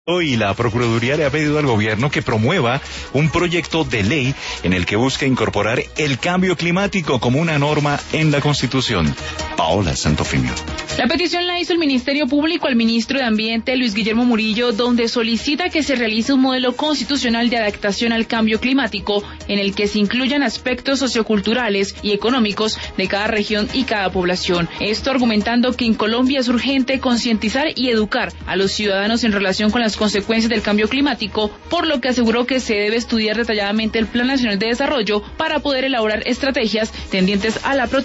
Y la Procuraduría le ha pedido al gobierno que promueva un proyecto de ley en el que busca incorporar el cambio climático como una norma en la Constitución. Paola Santofimio. La petición la hizo el Ministerio Público al ministro de Ambiente, Luis Guillermo Murillo, donde solicita que se realice un modelo constitucional de adaptación al cambio climático en el que se incluyan aspectos socioculturales y económicos de cada región y cada población. Esto argumentando que en Colombia es urgente concientizar y educar a los ciudadanos en relación con las consecuencias del cambio climático, por lo que aseguró que se debe estudiar detalladamente el Plan Nacional de Desarrollo para poder elaborar estrategias tendientes a la protección